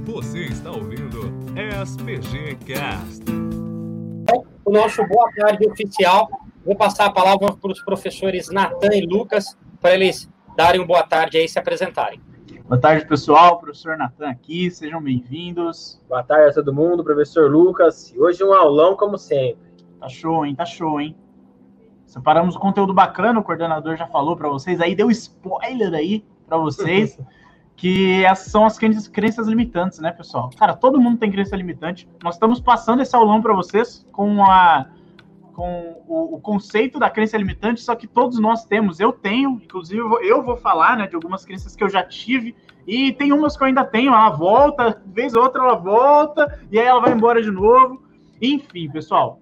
Você está ouvindo SPG Cast. O nosso boa tarde oficial. Vou passar a palavra para os professores Natan e Lucas, para eles darem um boa tarde aí e se apresentarem. Boa tarde, pessoal. Professor Natan aqui, sejam bem-vindos. Boa tarde a todo mundo, professor Lucas. E hoje um aulão como sempre. Tá show, hein? Tá show, hein? Separamos um conteúdo bacana, o coordenador já falou para vocês, aí deu spoiler aí para vocês, que essas são as crenças limitantes, né, pessoal? Cara, todo mundo tem crença limitante. Nós estamos passando esse aulão para vocês com o conceito da crença limitante, só que todos nós temos. Eu tenho, inclusive eu vou falar, né, de algumas crenças que eu já tive, e tem umas que eu ainda tenho, ela volta, vez ou outra ela volta, e aí ela vai embora de novo. Enfim, pessoal,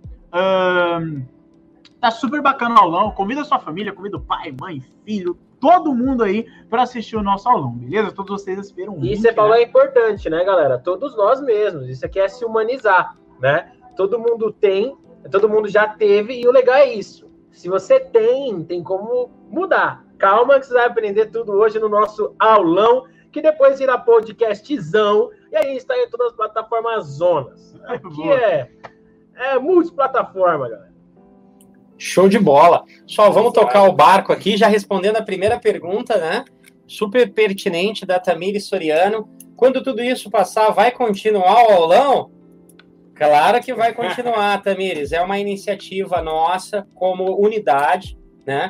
tá super bacana o aulão. Convida a sua família, convida o pai, mãe, filho, todo mundo aí para assistir o nosso aulão, beleza? Todos vocês esperam um Isso você falou, né? É importante, né, galera? Todos nós mesmos. Isso aqui é se humanizar, né? Todo mundo tem, todo mundo já teve, e o legal é isso. Se você tem como mudar. Calma que você vai aprender tudo hoje no nosso aulão, que depois irá podcastzão, e aí está em todas as plataformas zonas. Aqui é multiplataforma, galera. Show de bola. Só vamos tocar o barco aqui, já respondendo a primeira pergunta, né? Super pertinente da Tamires Soriano. Quando tudo isso passar, vai continuar o aulão? Claro que vai continuar, Tamires. É uma iniciativa nossa como unidade, né?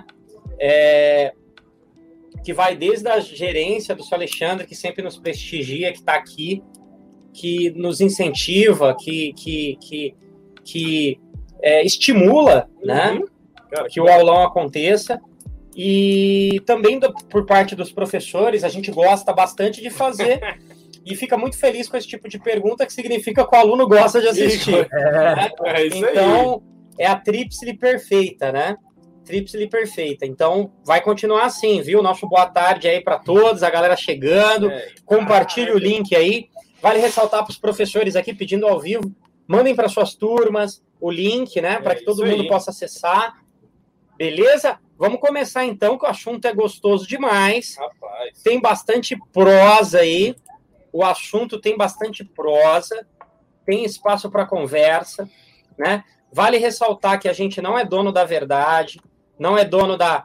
Que vai desde a gerência do seu Alexandre, que sempre nos prestigia, que está aqui, que nos incentiva, que estimula, né, que o aulão aconteça, e também por parte dos professores, a gente gosta bastante de fazer e fica muito feliz com esse tipo de pergunta, que significa que o aluno gosta de assistir. Isso então, aí. É a tríplice perfeita, né? Tríplice perfeita. Então, vai continuar assim, viu? Nosso boa tarde aí para todos, a galera chegando, compartilhe o link aí. Vale ressaltar para os professores aqui, pedindo ao vivo, mandem para suas turmas o link, né, para que todo mundo possa acessar. Beleza? Vamos começar então, que o assunto é gostoso demais. Rapaz. Tem bastante prosa aí. O assunto tem bastante prosa. Tem espaço para conversa, né? Vale ressaltar que a gente não é dono da verdade, não é dono da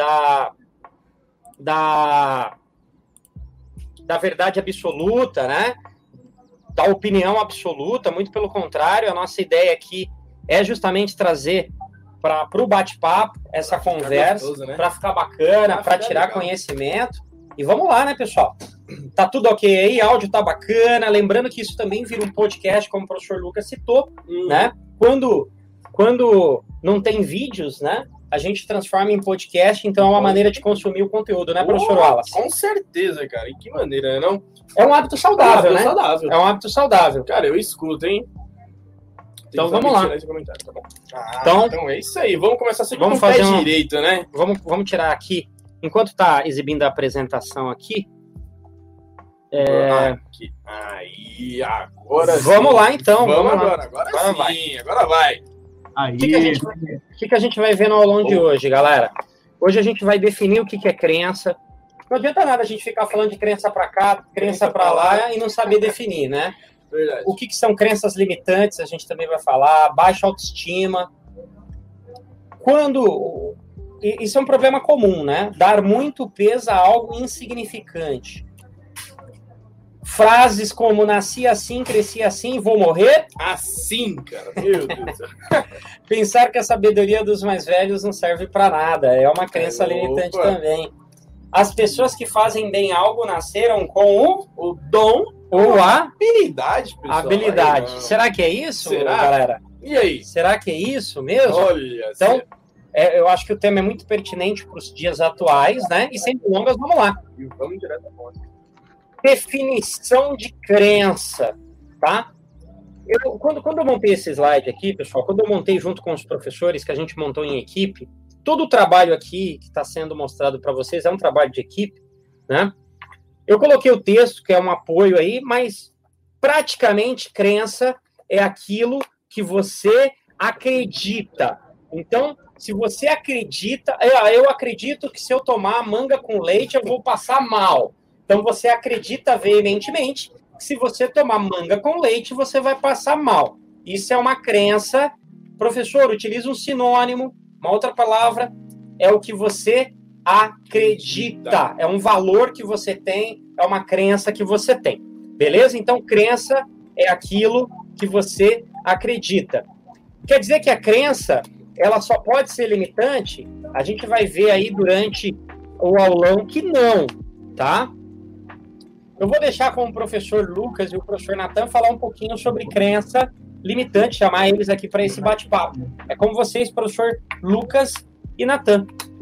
verdade absoluta, né? Da opinião absoluta, muito pelo contrário, a nossa ideia aqui é justamente trazer para o bate-papo essa conversa, gostoso, né? para ficar bacana, para tirar legal conhecimento. E vamos lá, né, pessoal? Tá tudo ok aí, áudio tá bacana. Lembrando que isso também vira um podcast, como o professor Lucas citou, né? Quando não tem vídeos, né? A gente transforma em podcast, então é uma maneira de consumir o conteúdo, né, professor Wallace? Com certeza, cara. E que maneira, não? É um hábito saudável, né? Saudável. É um hábito saudável. Cara, eu escuto, hein? Então vamos lá. Esse comentário, tá bom. Então é isso aí. Vamos começar sempre vamos com o pé fazer direito, né? Vamos tirar aqui. Enquanto tá exibindo a apresentação aqui. Aqui. Aí, agora vamos sim. lá, então. Vamos agora. Agora vai. sim, agora vai. Aí. O que a gente vai ver no aulão de hoje, galera? Hoje a gente vai definir o que é crença. Não adianta nada a gente ficar falando de crença para cá, crença para lá e não saber definir, né? Verdade. O que são crenças limitantes, a gente também vai falar. Baixa autoestima. Isso é um problema comum, né? Dar muito peso a algo insignificante. Frases como nasci assim, cresci assim, vou morrer. Assim, cara. Meu Deus do céu. Pensar que a sabedoria dos mais velhos não serve para nada. É uma crença limitante também. As pessoas que fazem bem algo nasceram com o dom ou a habilidade, pessoal. Habilidade. Aí, será que é isso, será, galera? E aí? Será que é isso mesmo? Olha, então, eu acho que o tema é muito pertinente para os dias atuais, né? E sem delongas, vamos lá. E vamos direto ao ponto. Definição de crença, tá? Quando eu montei esse slide aqui, pessoal, quando eu montei junto com os professores, que a gente montou em equipe, todo o trabalho aqui que está sendo mostrado para vocês é um trabalho de equipe, né? Eu coloquei o texto, que é um apoio aí, mas praticamente crença é aquilo que você acredita. Então, se você acredita, eu acredito que se eu tomar manga com leite eu vou passar mal. Então você acredita veementemente que se você tomar manga com leite, você vai passar mal. Isso é uma crença. Professor, utiliza um sinônimo, uma outra palavra, é o que você acredita. É um valor que você tem, é uma crença que você tem. Beleza? Então, crença é aquilo que você acredita. Quer dizer que a crença, ela só pode ser limitante? A gente vai ver aí durante o aulão que não, tá? Eu vou deixar com o professor Lucas e o professor Natan falar um pouquinho sobre crença limitante, chamar eles aqui para esse bate-papo. É com vocês, professor Lucas e Natan.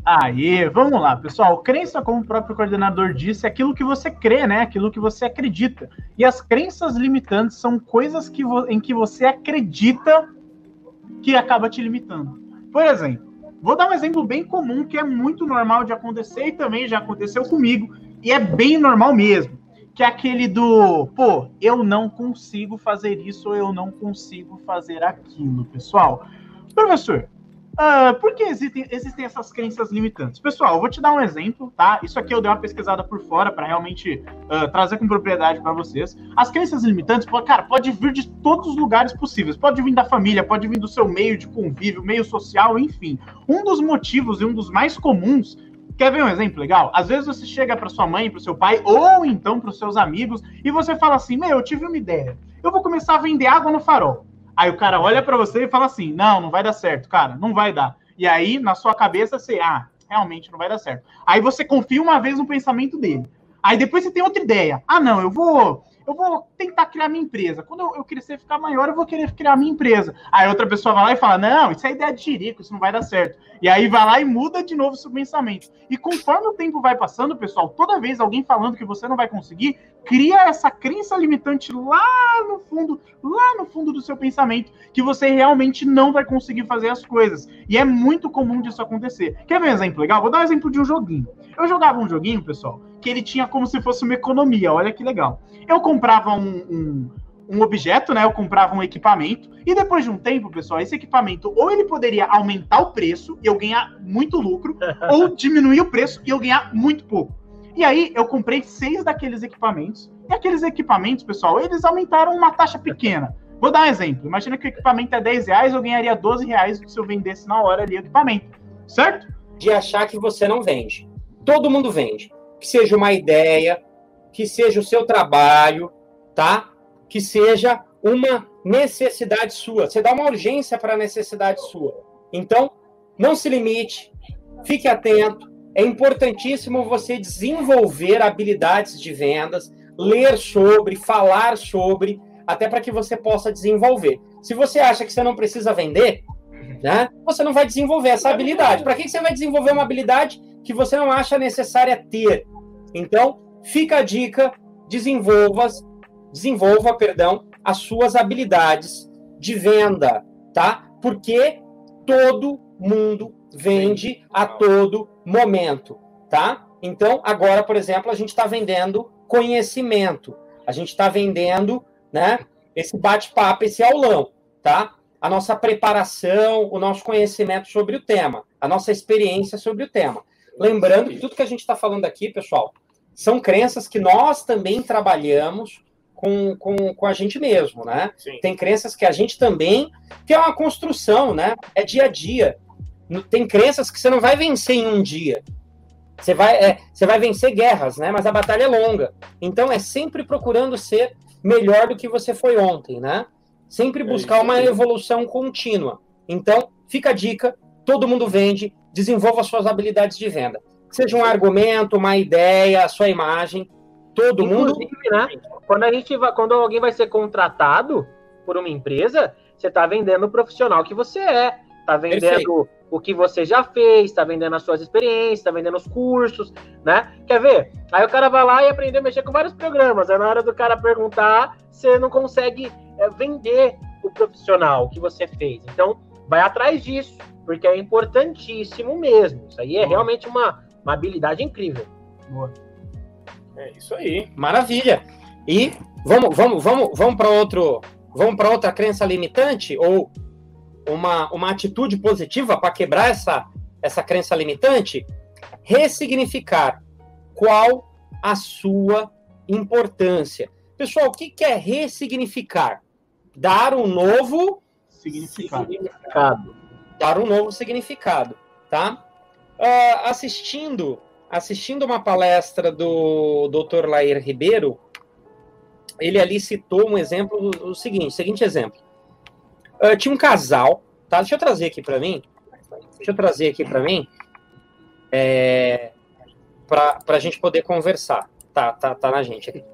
Aí, vamos lá, pessoal. Crença, como o próprio coordenador disse, é aquilo que você crê, né? Aquilo que você acredita. E as crenças limitantes são coisas em que você acredita que acaba te limitando. Por exemplo, vou dar um exemplo bem comum que é muito normal de acontecer e também já aconteceu comigo, e é bem normal mesmo, que é aquele do, pô, eu não consigo fazer isso ou eu não consigo fazer aquilo, pessoal. Professor, por que existem essas crenças limitantes? Pessoal, eu vou te dar um exemplo, tá? Isso aqui eu dei uma pesquisada por fora para realmente trazer com propriedade para vocês. As crenças limitantes, pode vir de todos os lugares possíveis. Pode vir da família, pode vir do seu meio de convívio, meio social, enfim. Um dos motivos e um dos mais comuns, quer ver um exemplo legal? Às vezes você chega para sua mãe, para o seu pai, ou então para os seus amigos, e você fala assim, eu tive uma ideia. Eu vou começar a vender água no farol. Aí o cara olha pra você e fala assim, não vai dar certo, cara, não vai dar. E aí, na sua cabeça, você, realmente não vai dar certo. Aí você confia uma vez no pensamento dele. Aí depois você tem outra ideia. Não, eu vou tentar criar minha empresa. Quando eu crescer e ficar maior, eu vou querer criar minha empresa. Aí outra pessoa vai lá e fala, não, isso é ideia de jirico, isso não vai dar certo. E aí vai lá e muda de novo o seu pensamento. E conforme o tempo vai passando, pessoal, toda vez alguém falando que você não vai conseguir, cria essa crença limitante lá no fundo do seu pensamento, que você realmente não vai conseguir fazer as coisas. E é muito comum disso acontecer. Quer ver um exemplo legal? Vou dar um exemplo de um joguinho. Eu jogava um joguinho, pessoal, que ele tinha como se fosse uma economia. Olha que legal. Eu comprava um objeto, né? Eu comprava um equipamento, e depois de um tempo, pessoal, esse equipamento ou ele poderia aumentar o preço e eu ganhar muito lucro, ou diminuir o preço e eu ganhar muito pouco. E aí eu comprei 6 daqueles equipamentos, e aqueles equipamentos, pessoal, eles aumentaram uma taxa pequena. Vou dar um exemplo. Imagina que o equipamento é R$10, eu ganharia R$12 se eu vendesse na hora ali o equipamento, certo? De achar que você não vende. Todo mundo vende. Que seja uma ideia, que seja o seu trabalho, tá? Que seja uma necessidade sua. Você dá uma urgência para a necessidade sua. Então, não se limite, fique atento. É importantíssimo você desenvolver habilidades de vendas, ler sobre, falar sobre, até para que você possa desenvolver. Se você acha que você não precisa vender, né, você não vai desenvolver essa habilidade. Para que você vai desenvolver uma habilidade que você não acha necessária ter? Então, fica a dica, desenvolva, as suas habilidades de venda, tá? Porque todo mundo vende a todo momento, tá? Então, agora, por exemplo, a gente está vendendo conhecimento. A gente está vendendo, né, esse bate-papo, esse aulão, tá? A nossa preparação, o nosso conhecimento sobre o tema, a nossa experiência sobre o tema. Lembrando que tudo que a gente está falando aqui, pessoal, são crenças que nós também trabalhamos com a gente mesmo, né? Sim. Tem crenças que a gente também, que é uma construção, né? É dia a dia. Tem crenças que você não vai vencer em um dia. Você vai vencer guerras, né? Mas a batalha é longa. Então, é sempre procurando ser melhor do que você foi ontem, né? Sempre buscar uma evolução contínua. Então, fica a dica, todo mundo vende, desenvolva suas habilidades de venda. Seja um argumento, uma ideia, a sua imagem, todo mundo... né? Quando alguém vai ser contratado por uma empresa, você está vendendo o profissional que você é, está vendendo Perfeito. O que você já fez, está vendendo as suas experiências, está vendendo os cursos, né? Quer ver? Aí o cara vai lá e aprende a mexer com vários programas. Aí na hora do cara perguntar, você não consegue vender o profissional que você fez. Então, vai atrás disso, porque é importantíssimo mesmo. Isso aí é realmente uma habilidade incrível. Boa. É isso aí. Maravilha. E vamos para outra crença limitante ou uma atitude positiva para quebrar essa crença limitante? Ressignificar qual a sua importância. Pessoal, o que é ressignificar? Dar um novo significado. Dar um novo significado, tá? Assistindo uma palestra do Dr. Lair Ribeiro, ele ali citou um exemplo, o seguinte exemplo. Tinha um casal, tá? Deixa eu trazer aqui para mim, para a gente poder conversar. Tá na gente aqui.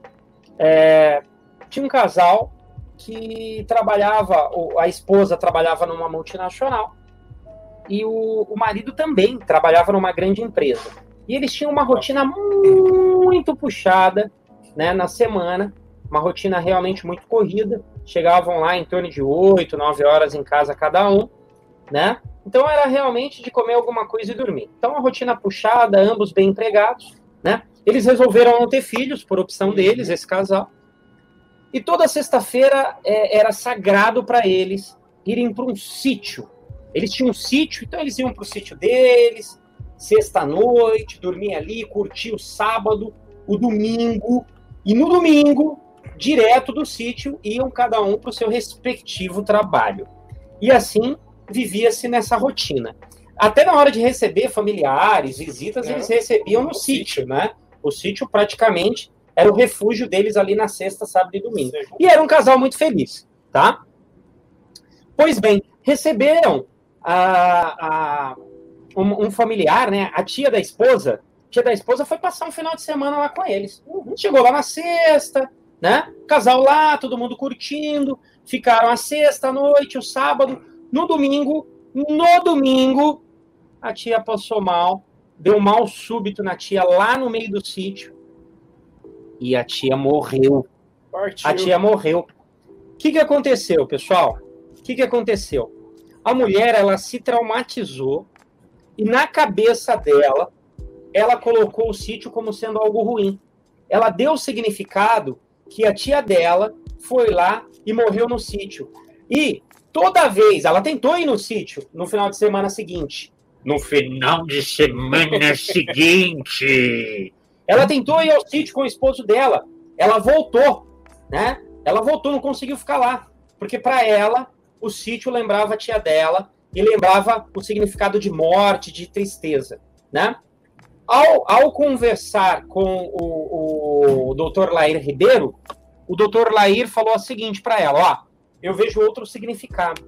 Tinha um casal que trabalhava, a esposa trabalhava numa multinacional e o marido também trabalhava numa grande empresa. E eles tinham uma rotina muito puxada, né, na semana, uma rotina realmente muito corrida. Chegavam lá em torno de 8, 9 horas em casa cada um, né? Então era realmente de comer alguma coisa e dormir. Então a rotina puxada, ambos bem empregados, né? Eles resolveram não ter filhos, por opção deles, esse casal. E toda sexta-feira era sagrado para eles irem para um sítio. Eles tinham um sítio, então eles iam para o sítio deles, sexta-noite, dormir ali, curtir o sábado, o domingo. E no domingo, direto do sítio, iam cada um para o seu respectivo trabalho. E assim, vivia-se nessa rotina. Até na hora de receber familiares, visitas, eles recebiam no sítio, né? O sítio praticamente era o refúgio deles ali na sexta, sábado e domingo. E era um casal muito feliz, tá? Pois bem, receberam um familiar, né? A tia da esposa foi passar um final de semana lá com eles. Chegou lá na sexta, né? Casal lá, todo mundo curtindo. Ficaram a sexta, a noite, o sábado. No domingo, a tia passou mal. Deu um mal súbito na tia lá no meio do sítio. E a tia morreu. Partiu. A tia morreu. O que aconteceu, pessoal? O que aconteceu? A mulher, ela se traumatizou e na cabeça dela, ela colocou o sítio como sendo algo ruim. Ela deu o significado que a tia dela foi lá e morreu no sítio. E toda vez, ela tentou ir no sítio no final de semana seguinte. No final de semana seguinte... Ela tentou ir ao sítio com o esposo dela. Ela voltou, né? Ela voltou, não conseguiu ficar lá. Porque para ela, o sítio lembrava a tia dela e lembrava o significado de morte, de tristeza, né? Ao conversar com o Dr. Lair Ribeiro, o Dr. Lair falou o seguinte para ela, eu vejo outro significado.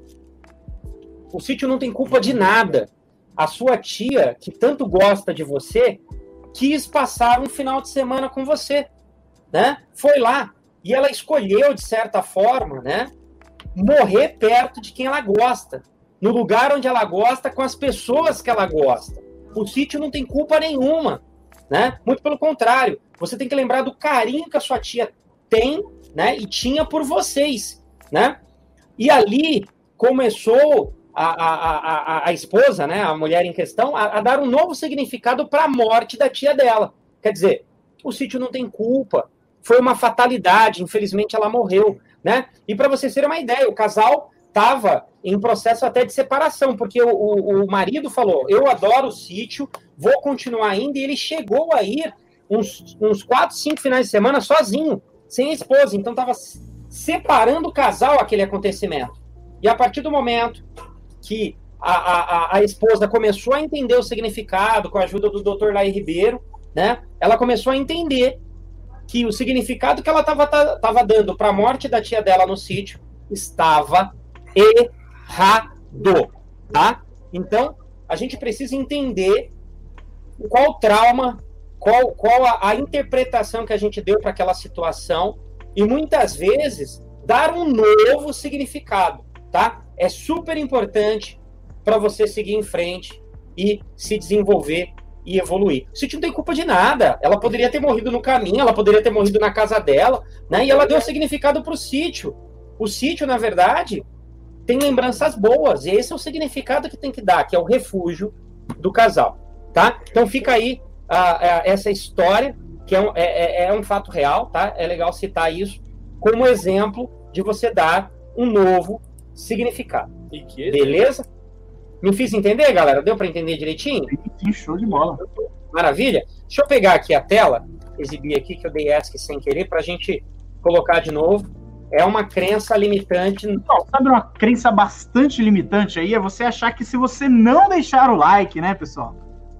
O sítio não tem culpa de nada. A sua tia, que tanto gosta de você, quis passar um final de semana com você, né? Foi lá. E ela escolheu, de certa forma, né? Morrer perto de quem ela gosta. No lugar onde ela gosta, com as pessoas que ela gosta. O sítio não tem culpa nenhuma, né? Muito pelo contrário. Você tem que lembrar do carinho que a sua tia tem, né? E tinha por vocês, né? E ali começou a esposa, né, a mulher em questão, a dar um novo significado para a morte da tia dela. Quer dizer, o sítio não tem culpa, foi uma fatalidade, infelizmente ela morreu, né? E para vocês terem uma ideia, o casal estava em processo até de separação, porque o marido falou, eu adoro o sítio, vou continuar indo, e ele chegou a ir uns 4, 5 finais de semana sozinho, sem a esposa, então estava separando o casal aquele acontecimento. E a partir do momento que a esposa começou a entender o significado com a ajuda do Dr. Lair Ribeiro, né? Ela começou a entender que o significado que ela estava dando para a morte da tia dela no sítio estava errado, tá? Então, a gente precisa entender qual trauma, qual a interpretação que a gente deu para aquela situação e muitas vezes dar um novo significado, tá? É super importante para você seguir em frente e se desenvolver e evoluir. O sítio não tem culpa de nada. Ela poderia ter morrido no caminho, ela poderia ter morrido na casa dela, né? E ela deu significado para o sítio. O sítio, na verdade, tem lembranças boas. E esse é o significado que tem que dar, que é o refúgio do casal, tá? Então fica aí essa história, que é um fato real, tá? É legal citar isso como exemplo de você dar um novo significado. Beleza? Me fiz entender, galera? Deu para entender direitinho? Sim, show de bola. Maravilha. Deixa eu pegar aqui a tela, exibir aqui, que eu dei ESC sem querer, para a gente colocar de novo. É uma crença limitante. Pessoal, sabe uma crença bastante limitante aí? É você achar que se você não deixar o like, né, pessoal?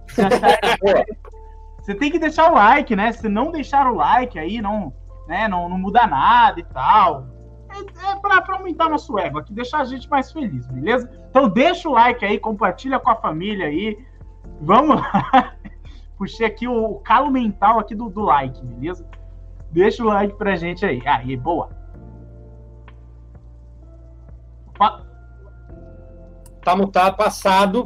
Você tem que deixar o like, né? Se não deixar o like aí, não muda nada e tal. É pra aumentar nosso ego aqui, deixar a gente mais feliz, beleza? Então deixa o like aí, compartilha com a família aí. Vamos lá. Puxei aqui o calo mental aqui do like, beleza? Deixa o like pra gente aí. Aí, boa. Opa. Tá mutado, passado,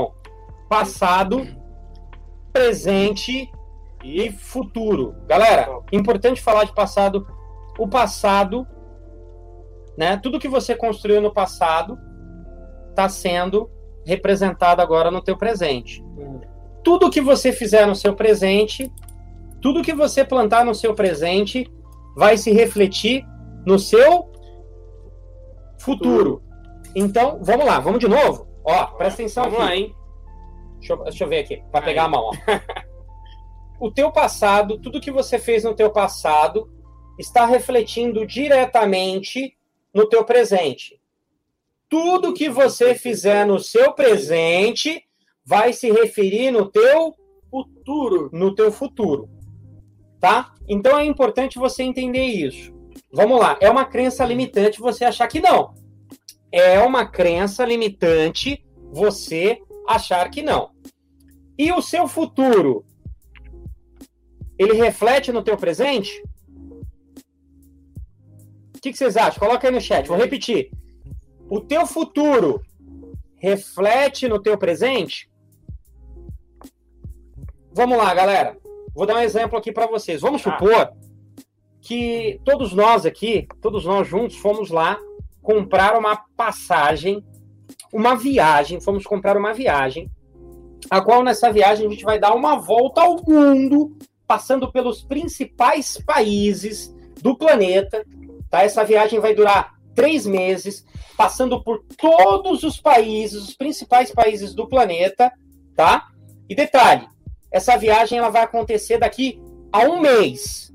presente e futuro. Galera, importante falar de passado. O passado, né? Tudo que você construiu no passado está sendo representado agora no teu presente. Tudo que você fizer no seu presente, tudo que você plantar no seu presente, vai se refletir no seu futuro. Então, vamos lá, vamos de novo. Ó, presta atenção aqui. Vamos lá, hein? Deixa eu ver aqui, para pegar a mão. Ó. O teu passado, tudo que você fez no teu passado, está refletindo diretamente no teu presente. Tudo que você fizer no seu presente vai se referir no teu futuro. Tá? Então é importante você entender isso. Vamos lá, é uma crença limitante você achar que não. É uma crença limitante você achar que não. E o seu futuro, ele reflete no teu presente? O que vocês acham? Coloca aí no chat, vou repetir. O teu futuro reflete no teu presente? Vamos lá, galera. Vou dar um exemplo aqui para vocês. Vamos supor que todos nós juntos, fomos lá comprar uma passagem, fomos comprar uma viagem, a qual nessa viagem a gente vai dar uma volta ao mundo, passando pelos principais países do planeta, tá? Essa viagem vai durar 3 meses, passando por todos os países, os principais países do planeta, tá? E detalhe, essa viagem ela vai acontecer daqui a 1 mês.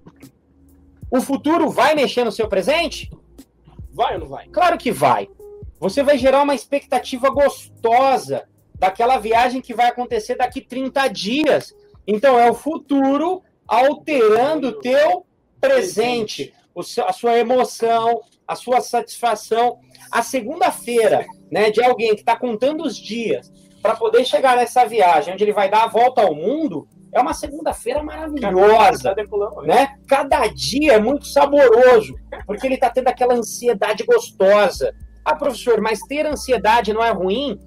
O futuro vai mexer no seu presente? Vai ou não vai? Claro que vai. Você vai gerar uma expectativa gostosa daquela viagem que vai acontecer daqui 30 dias. Então, é o futuro alterando o teu presente. A sua emoção, a sua satisfação. A segunda-feira, né, de alguém que está contando os dias para poder chegar nessa viagem, onde ele vai dar a volta ao mundo, é uma segunda-feira maravilhosa, né? Cada dia é muito saboroso, porque ele está tendo aquela ansiedade gostosa. Ah, professor, mas ter ansiedade não é ruim?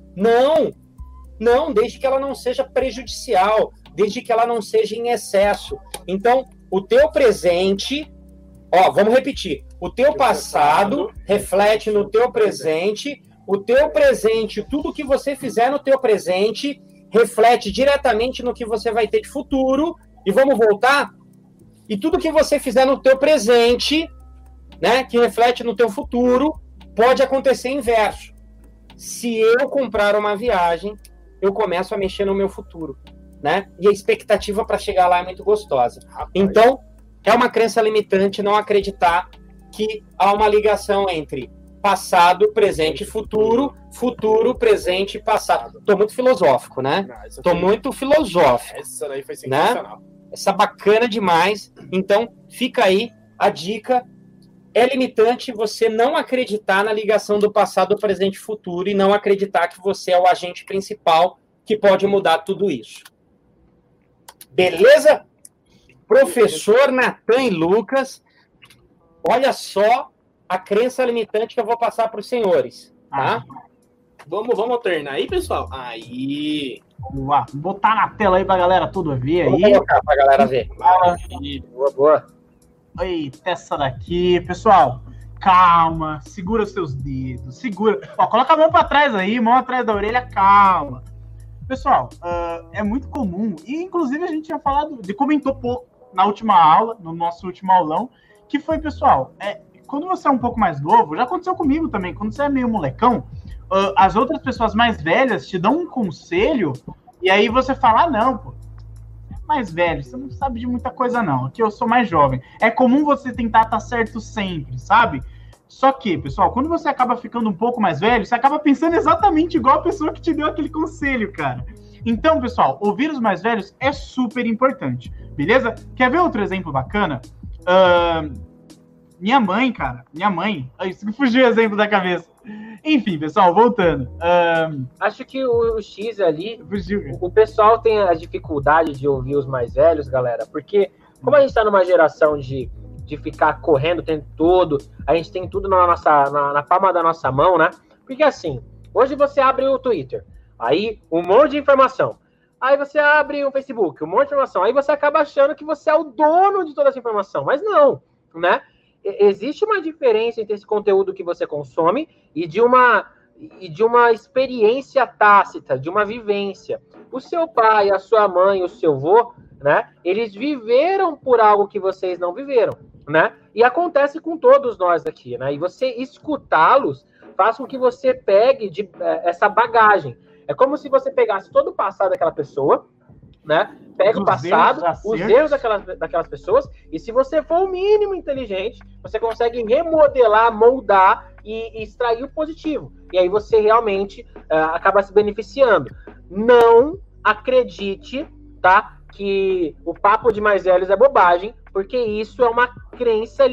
Não, desde que ela não seja prejudicial, desde que ela não seja em excesso. Então, o teu presente, vamos repetir, o teu passado reflete no teu presente, o teu presente, tudo que você fizer no teu presente reflete diretamente no que você vai ter de futuro. E vamos voltar? E tudo que você fizer no teu presente, né, que reflete no teu futuro, pode acontecer inverso. Se eu comprar uma viagem, eu começo a mexer no meu futuro, né? E a expectativa para chegar lá é muito gostosa. Então, é uma crença limitante não acreditar que há uma ligação entre passado, presente e futuro, futuro, presente e passado. Tô muito filosófico, né? Tô muito filosófico. Essa daí foi sensacional. Né? Essa bacana demais. Então, fica aí a dica. É limitante você não acreditar na ligação do passado, presente e futuro e não acreditar que você é o agente principal que pode mudar tudo isso. Beleza? Professor Natan e Lucas, olha só a crença limitante que eu vou passar para os senhores, tá? Vamos alternar aí, pessoal? Aí. Vamos lá, botar na tela aí pra galera tudo ver aí. Vou colocar pra galera ver. Boa. Eita, essa daqui. Pessoal, calma. Segura os seus dedos. Segura. Coloca a mão pra trás aí, mão atrás da orelha, calma. Pessoal, é muito comum, e inclusive a gente tinha comentou pouco na última aula, no nosso último aulão, que foi, pessoal, quando você é um pouco mais novo, já aconteceu comigo também, quando você é meio molecão, as outras pessoas mais velhas te dão um conselho, e aí você fala, não, pô, mais velho, você não sabe de muita coisa não, aqui eu sou mais jovem. É comum você tentar estar certo sempre, sabe? Só que, pessoal, quando você acaba ficando um pouco mais velho, você acaba pensando exatamente igual a pessoa que te deu aquele conselho, cara. Então, pessoal, ouvir os mais velhos é super importante, beleza? Quer ver outro exemplo bacana? Minha mãe, cara, isso que fugiu o exemplo da cabeça. Enfim, pessoal, voltando. Acho que o X ali, Fugiu. o pessoal tem a dificuldade de ouvir os mais velhos, galera, porque como a gente tá numa geração de ficar correndo o tempo todo, a gente tem tudo na palma da nossa mão, né? Porque assim, hoje você abre o Twitter, aí um monte de informação. Aí você abre o Facebook, um monte de informação. Aí você acaba achando que você é o dono de toda essa informação. Mas não, né? Existe uma diferença entre esse conteúdo que você consome e de uma experiência tácita, de uma vivência. O seu pai, a sua mãe, o seu avô, né? Eles viveram por algo que vocês não viveram, né? E acontece com todos nós aqui, né? E você escutá-los faz com que você pegue essa bagagem. É como se você pegasse todo o passado daquela pessoa, né? Pega o passado, os erros daquelas pessoas, e se você for o mínimo inteligente, você consegue remodelar, moldar e extrair o positivo. E aí você realmente acaba se beneficiando. Não acredite, tá? Que o papo de mais velhos é bobagem, porque isso é uma crença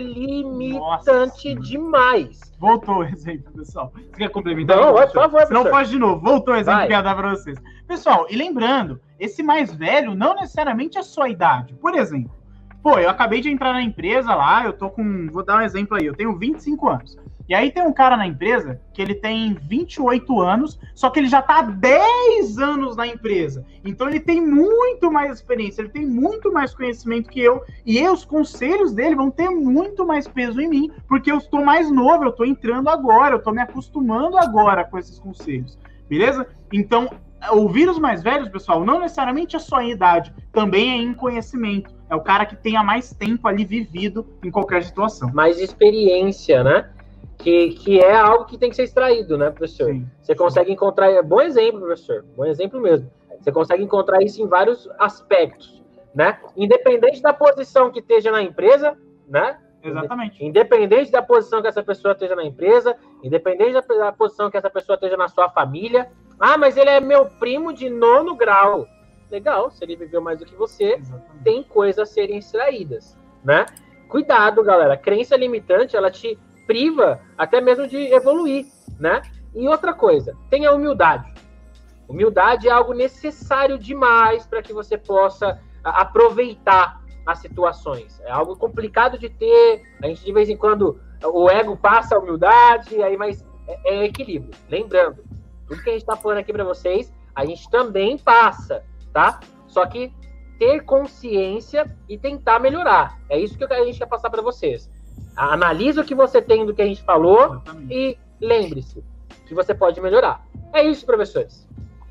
limitante demais. Voltou o exemplo, pessoal. Você quer complementar? Não, por favor, se não faz de novo. Voltou o exemplo que eu ia dar pra vocês. Pessoal, e lembrando, esse mais velho não necessariamente é só a idade. Por exemplo, eu acabei de entrar na empresa lá, vou dar um exemplo aí, eu tenho 25 anos. E aí tem um cara na empresa que ele tem 28 anos, só que ele já tá há 10 anos na empresa. Então ele tem muito mais experiência, ele tem muito mais conhecimento que eu, e os conselhos dele vão ter muito mais peso em mim, porque eu estou mais novo, eu tô entrando agora, eu tô me acostumando agora com esses conselhos, beleza? Então, ouvir os mais velhos, pessoal, não necessariamente é só em idade, também é em conhecimento. É o cara que tenha mais tempo ali vivido em qualquer situação. Mais experiência, né? Que é algo que tem que ser extraído, né, professor? Sim. Você consegue encontrar... Bom exemplo, professor. Bom exemplo mesmo. Você consegue encontrar isso em vários aspectos, né? Independente da posição que esteja na empresa, né? Exatamente. Independente da posição que essa pessoa esteja na empresa, independente da posição que essa pessoa esteja na sua família. Ah, mas ele é meu primo de 9º grau. Legal, se ele viveu mais do que você, exatamente, tem coisas a serem extraídas, né? Cuidado, galera. Crença limitante, ela te priva até mesmo de evoluir, né? E outra coisa, tenha humildade. Humildade é algo necessário demais para que você possa aproveitar as situações. É algo complicado de ter. A gente, de vez em quando, o ego passa a humildade, aí, mas é equilíbrio. Lembrando, tudo que a gente está falando aqui para vocês, a gente também passa, tá? Só que ter consciência e tentar melhorar. É isso que a gente quer passar para vocês. Analisa o que você tem do que a gente falou. Exatamente. E lembre-se que você pode melhorar. É isso, professores.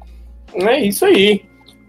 É isso aí.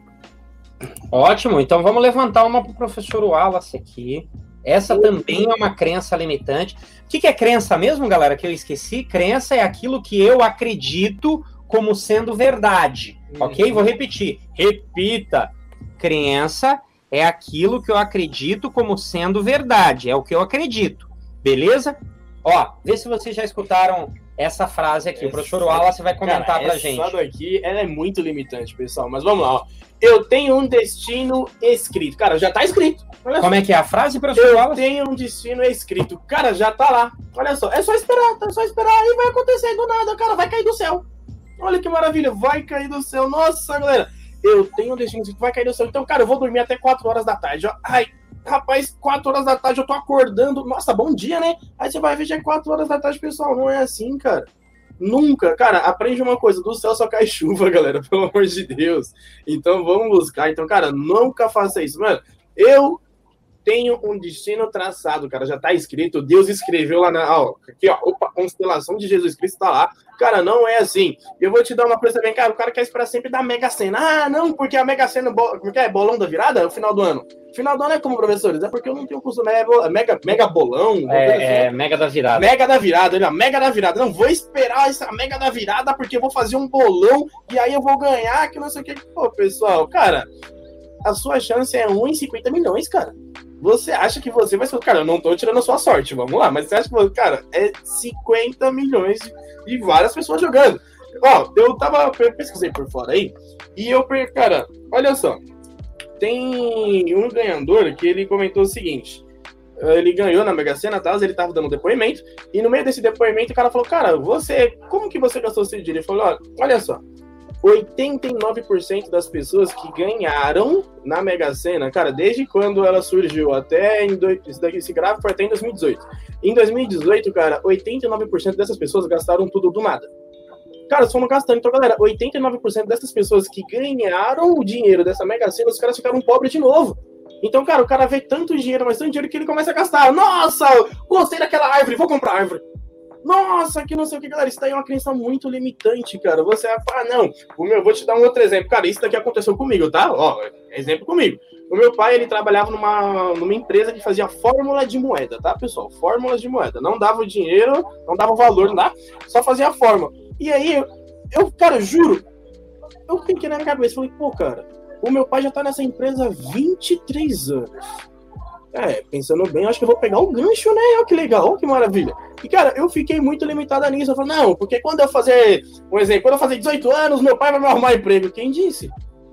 Ótimo. Então vamos levantar uma para o professor Wallace aqui. Essa também é uma crença limitante. O que é crença mesmo, galera? Que eu esqueci. Crença é aquilo que eu acredito como sendo verdade. Ok? Vou repetir. Repita. Crença é aquilo que eu acredito como sendo verdade. É o que eu acredito. Beleza? Ó, vê se vocês já escutaram essa frase aqui. O professor Wallace vai comentar pra gente. Essa daqui, ela é muito limitante, pessoal. Mas vamos lá, ó. Eu tenho um destino escrito. Cara, já tá escrito. Olha Como só. É que é a frase, professor Wallace? Eu tenho um destino escrito. Cara, já tá lá. Olha só. É só esperar, e vai acontecer do nada. Cara, vai cair do céu. Olha que maravilha. Vai cair do céu. Nossa, galera. Eu tenho um destino escrito. Vai cair do céu. Então, cara, eu vou dormir até 4 horas da tarde. Ó. Ai, rapaz, 4 horas da tarde eu tô acordando. Nossa, bom dia, né? Aí você vai ver já é 4 horas da tarde, pessoal. Não é assim, cara. Nunca. Cara, aprende uma coisa. Do céu só cai chuva, galera. Pelo amor de Deus. Então, vamos buscar. Então, cara, nunca faça isso. Mano, eu tenho um destino traçado, cara. Já tá escrito. Deus escreveu lá na... Ó, aqui, ó. Opa, constelação de Jesus Cristo tá lá. Cara, não é assim. Eu vou te dar uma coisa bem, cara. O cara quer esperar sempre da Mega Sena. Ah, não, porque a Mega Sena... Como que é? Bolão da virada? É o final do ano. Final do ano é como, professores? É porque eu não tenho costume. Mega bolão. Mega da virada. Mega da virada. Olha, Mega da virada. Não vou esperar essa Mega da virada porque eu vou fazer um bolão e aí eu vou ganhar, que não sei o que. Pô, pessoal, cara... a sua chance é 1 em 50 milhões, cara. Você acha que você vai ser... Cara, eu não tô tirando a sua sorte, vamos lá. Mas você acha que, cara, é 50 milhões de várias pessoas jogando. Ó, eu pesquisei por fora aí, e cara, olha só. Tem um ganhador que ele comentou o seguinte... Ele ganhou na Mega Sena, tá? Ele tava dando um depoimento, e no meio desse depoimento o cara falou, cara, como que você gastou seu dinheiro? Ele falou, olha só, 89% das pessoas que ganharam na Mega Sena, cara, desde quando ela surgiu até esse gráfico foi até em 2018. Em 2018, cara, 89% dessas pessoas gastaram tudo do nada. Cara, só não gastando. Então, galera, 89% dessas pessoas que ganharam o dinheiro dessa Mega Sena, os caras ficaram pobres de novo. Então, cara, o cara vê tanto dinheiro, mas tanto dinheiro que ele começa a gastar. Nossa, gostei daquela árvore, vou comprar árvore. Nossa, que não sei o que, galera. Isso daí é uma crença muito limitante, cara. Você vai falar, não, vou te dar um outro exemplo. Cara, isso daqui aconteceu comigo, tá? Ó, exemplo comigo. O meu pai, ele trabalhava numa empresa que fazia fórmula de moeda, tá, pessoal? Fórmulas de moeda. Não dava o dinheiro, não dava o valor, não dá? Só fazia a fórmula. E aí, cara, juro, eu fiquei na minha cabeça, falei, pô, cara, o meu pai já tá nessa empresa há 23 anos. Pensando bem, acho que eu vou pegar o gancho, né? Olha que legal, olha que maravilha. E, cara, eu fiquei muito limitada nisso. Eu falei, não, porque quando eu fazer, um exemplo, quando eu fazer 18 anos, meu pai vai me arrumar emprego. Quem disse?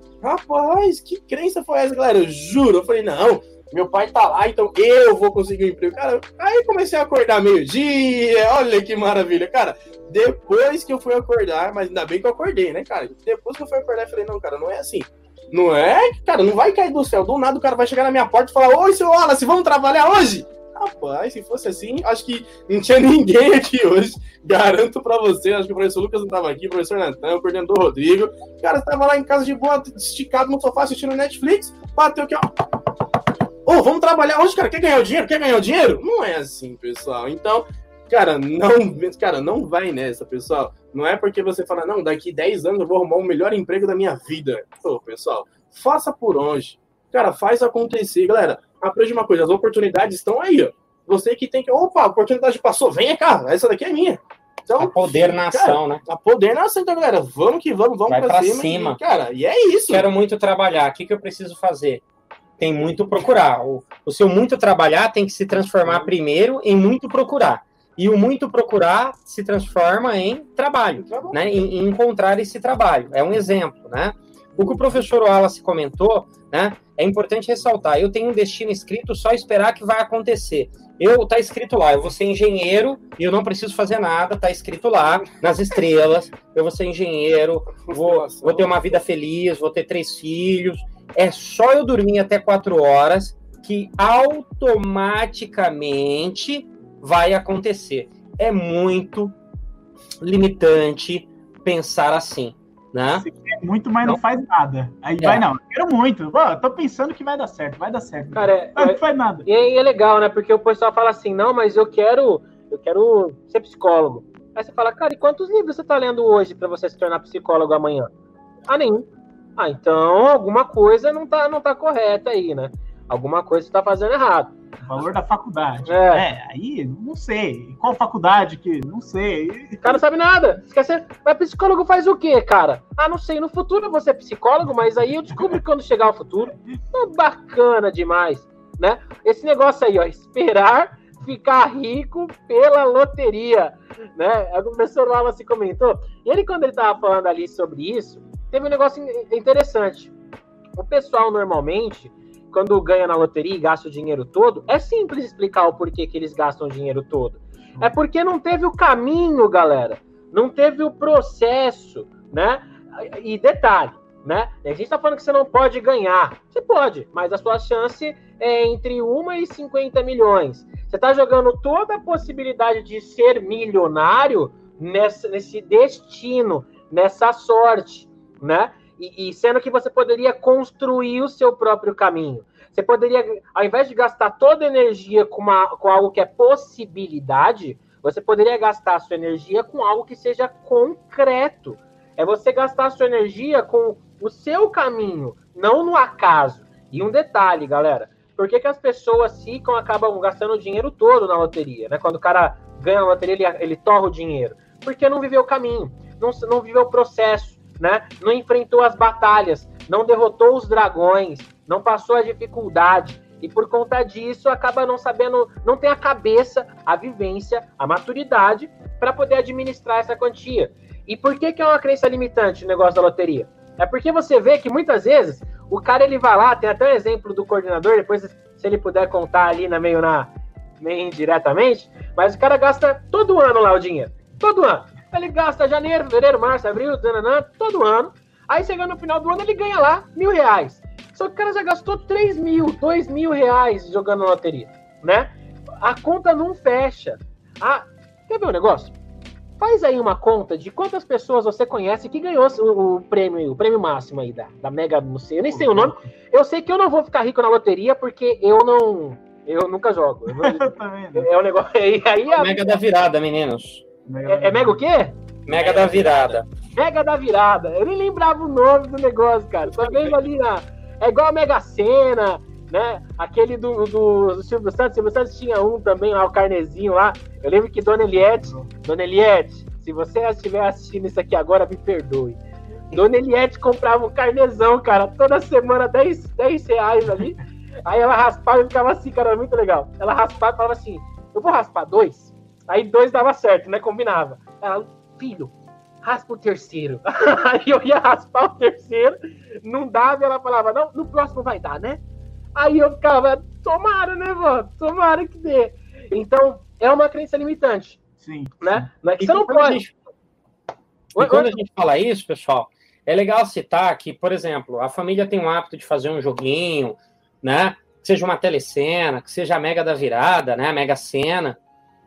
Rapaz, que crença foi essa, galera? Eu juro. Eu falei, não, meu pai tá lá, então eu vou conseguir um emprego. Cara, aí comecei a acordar meio-dia, olha que maravilha. Cara, depois que eu fui acordar, mas ainda bem que eu acordei, né, cara? Depois que eu fui acordar, eu falei, não, cara, não é assim. Não é, cara, não vai cair do céu. Do nada o cara vai chegar na minha porta e falar, oi, seu Wallace, vamos trabalhar hoje? Rapaz, se fosse assim, acho que não tinha ninguém aqui hoje. Garanto pra você, acho que o professor Lucas não tava aqui, o professor Natan, o coordenador Rodrigo. O cara tava lá em casa de boa, esticado no sofá, assistindo Netflix, bateu aqui, ó. Vamos trabalhar hoje, cara, quer ganhar o dinheiro? Quer ganhar o dinheiro? Não é assim, pessoal. Então, cara, não vai nessa, pessoal. Não é porque você fala, não, daqui 10 anos eu vou arrumar o melhor emprego da minha vida. Pô, pessoal, faça por onde. Cara, faz acontecer. Galera, aprende uma coisa, as oportunidades estão aí, ó. Você que tem que... Opa, a oportunidade passou, venha cá, essa daqui é minha. Então, a poder na ação, né? A poder na ação, então, galera, vamos que vamos vai pra cima. E, cara, e é isso. Quero muito trabalhar, o que eu preciso fazer? Tem muito procurar. O seu muito trabalhar tem que se transformar primeiro em muito procurar. E o muito procurar se transforma em trabalho, né? Em encontrar esse trabalho. É um exemplo, né? O que o professor Wallace comentou, né? É importante ressaltar. Eu tenho um destino escrito, só esperar que vai acontecer. Tá escrito lá, eu vou ser engenheiro e eu não preciso fazer nada, tá escrito lá, nas estrelas. Eu vou ser engenheiro, vou ter uma vida feliz, vou ter 3 filhos. É só eu dormir até 4 horas que automaticamente vai acontecer. É muito limitante pensar assim, né? Você quer muito, mas não faz nada. Aí vai, não. Eu quero muito. Pô, eu tô pensando que vai dar certo. Cara, não faz nada. E aí é legal, né? Porque o pessoal fala assim, não, mas eu quero ser psicólogo. Aí você fala, cara, e quantos livros você tá lendo hoje pra você se tornar psicólogo amanhã? Nenhum. Então alguma coisa não tá correta aí, né? Alguma coisa você tá fazendo errado. O valor da faculdade. Aí, não sei. Qual faculdade que... Não sei. O cara não sabe nada. Esquece. Mas psicólogo faz o quê, cara? Não sei. No futuro você é psicólogo, mas aí eu descubro quando chegar o futuro. Bacana demais, né? Esse negócio aí, ó. Esperar ficar rico pela loteria, né? O professor Wallace comentou. E ele, quando ele tava falando ali sobre isso, teve um negócio interessante. O pessoal, normalmente... quando ganha na loteria e gasta o dinheiro todo, é simples explicar o porquê que eles gastam o dinheiro todo. É porque não teve o caminho, galera. Não teve o processo, né? E detalhe, né? A gente tá falando que você não pode ganhar. Você pode, mas a sua chance é entre 1 e 50 milhões. Você tá jogando toda a possibilidade de ser milionário nesse destino, nessa sorte, né? E sendo que você poderia construir o seu próprio caminho. Você poderia, ao invés de gastar toda a energia com algo que é possibilidade, você poderia gastar a sua energia com algo que seja concreto. É você gastar a sua energia com o seu caminho, não no acaso. E um detalhe, galera, por que as pessoas acabam gastando o dinheiro todo na loteria, né? Quando o cara ganha na loteria, ele torra o dinheiro. Porque não viveu o caminho, não viveu o processo. Né? Não enfrentou as batalhas, não derrotou os dragões, não passou a dificuldade. E por conta disso, acaba não sabendo, não tem a cabeça, a vivência, a maturidade para poder administrar essa quantia. E por que é uma crença limitante o negócio da loteria? É porque você vê que muitas vezes o cara ele vai lá, tem até um exemplo do coordenador, depois se ele puder contar ali meio indiretamente, mas o cara gasta todo ano lá o dinheiro. Todo ano. Ele gasta janeiro, fevereiro, março, abril, todo ano. Aí chegando no final do ano ele ganha lá R$1.000. Só que o cara já gastou 3 mil, 2 mil reais jogando na loteria, né? A conta não fecha. Quer ver um negócio? Faz aí uma conta de quantas pessoas você conhece que ganhou o prêmio máximo aí da Mega, não sei, eu nem sei o nome. Eu sei que eu não vou ficar rico na loteria porque eu nunca jogo. É um negócio aí. Mega da virada, meninos. É Mega o quê? Mega da virada. Mega da virada. Eu nem lembrava o nome do negócio, cara. Só vendo ali é igual a Mega Sena, né? Aquele do Silvio Santos. Silvio Santos tinha um também lá, o carnezinho lá. Eu lembro que Dona Eliette, se você estiver assistindo isso aqui agora, me perdoe. Dona Eliette comprava um carnezão, cara, toda semana 10 reais ali. Aí ela raspava e ficava assim, cara, muito legal. Ela raspava e falava assim, eu vou raspar 2. Aí 2 dava certo, né? Combinava. Ela, filho, raspa o terceiro. Aí eu ia raspar o terceiro, não dava, e ela falava, não, no próximo vai dar, né? Aí eu ficava, tomara, né, vó? Tomara que dê. Então, é uma crença limitante. Sim. Né? Não é que você não pode. Quando a gente fala isso, pessoal, é legal citar que, por exemplo, a família tem um hábito de fazer um joguinho, né? Que seja uma telecena, que seja a Mega da Virada, né? A Mega Sena.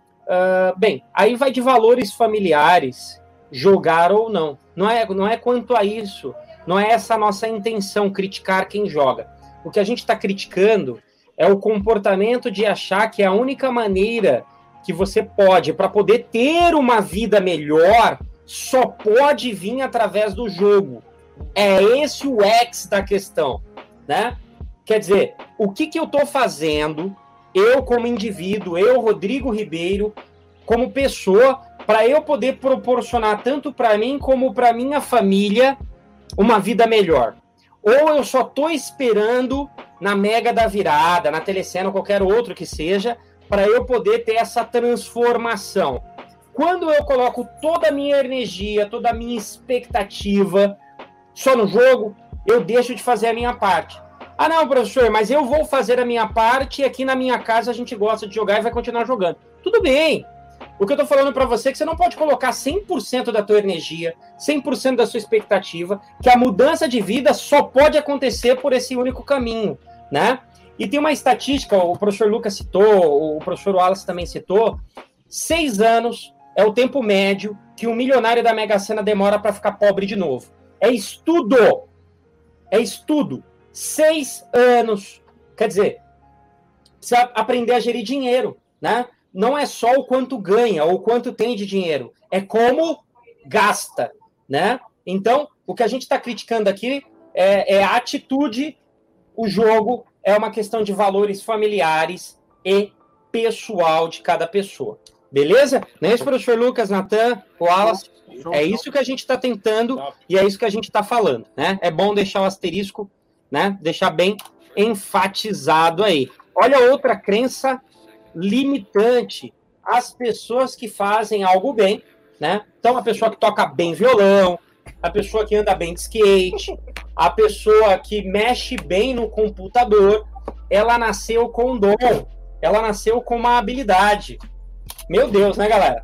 Bem, aí vai de valores familiares, jogar ou não. Não é quanto a isso. Não é essa a nossa intenção, criticar quem joga. O que a gente está criticando é o comportamento de achar que a única maneira que você pode, para poder ter uma vida melhor, só pode vir através do jogo. É esse o X da questão, né? Quer dizer, o que eu estou fazendo, eu como indivíduo, eu, Rodrigo Ribeiro, como pessoa, para eu poder proporcionar tanto para mim como para minha família uma vida melhor. Ou eu só estou esperando na Mega da Virada, na Telecena, ou qualquer outro que seja, para eu poder ter essa transformação. Quando eu coloco toda a minha energia, toda a minha expectativa só no jogo, eu deixo de fazer a minha parte. Ah, não, professor, mas eu vou fazer a minha parte e aqui na minha casa a gente gosta de jogar e vai continuar jogando. Tudo bem. O que eu tô falando para você é que você não pode colocar 100% da tua energia, 100% da sua expectativa, que a mudança de vida só pode acontecer por esse único caminho, né? E tem uma estatística, o professor Lucas citou, o professor Wallace também citou, 6 anos é o tempo médio que um milionário da Mega Sena demora para ficar pobre de novo. É estudo! É estudo! 6 anos. Quer dizer, precisa aprender a gerir dinheiro, né? Não é só o quanto ganha ou o quanto tem de dinheiro, é como gasta, né? Então, o que a gente está criticando aqui é a atitude, o jogo é uma questão de valores familiares e pessoal de cada pessoa. Beleza? Não é isso, professor Lucas, Natan, Wallace? É isso que a gente está tentando e é isso que a gente está falando, né? É bom deixar o asterisco, né? Deixar bem enfatizado aí. Olha outra crença limitante. As pessoas que fazem algo bem, né? Então, a pessoa que toca bem violão, a pessoa que anda bem de skate, a pessoa que mexe bem no computador, ela nasceu com dom, ela nasceu com uma habilidade. Meu Deus, né, galera?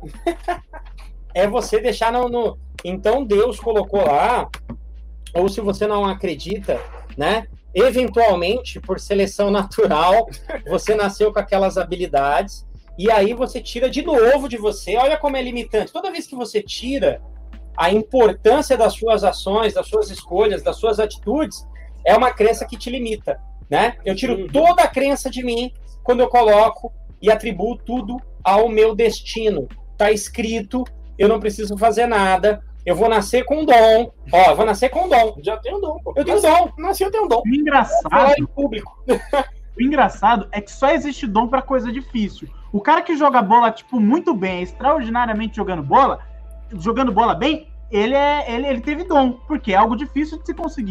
É você deixar no... Então, Deus colocou lá, ou se você não acredita, né? Eventualmente, por seleção natural, você nasceu com aquelas habilidades, e aí você tira de novo de você. Olha como é limitante. Toda vez que você tira a importância das suas ações, das suas escolhas, das suas atitudes, é uma crença que te limita, né? Eu tiro toda a crença de mim quando eu coloco e atribuo tudo ao meu destino. Tá escrito, eu não preciso fazer nada, eu vou nascer com um dom. Ó, eu vou nascer com um dom. Já tenho um dom, pô. Eu tenho um dom. Nasci, eu tenho um dom. O engraçado, Falar em público. o engraçado é que só existe dom pra coisa difícil. O cara que joga bola, tipo, muito bem, extraordinariamente jogando bola bem, ele teve dom, porque é algo difícil de se conseguir.